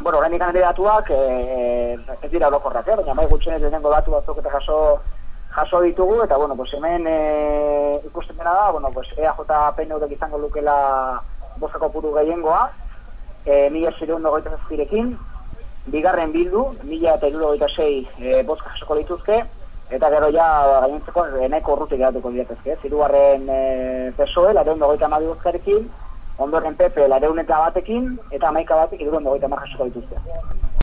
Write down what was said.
bueno, orain ikan datuak ez dira orokorrak, baina bai gutxienez lehenengo datu batzuk eta jaso ditugu, eta, bueno, pues hemen ikusten dena da, bueno, pues EAJ PNV izango lukela bozka kopuru gehiengoa, 1.627rekin, bigarren Bildu, 1.076 bozka jasoko dituzke, eta gero ja gainontzeko nahiko urrutik geratuko diatezke. Hirugarren PSOE, 232 bozkarekin, ondoren PP 201 batekin, eta 11 batek 230 jasoko dituzte.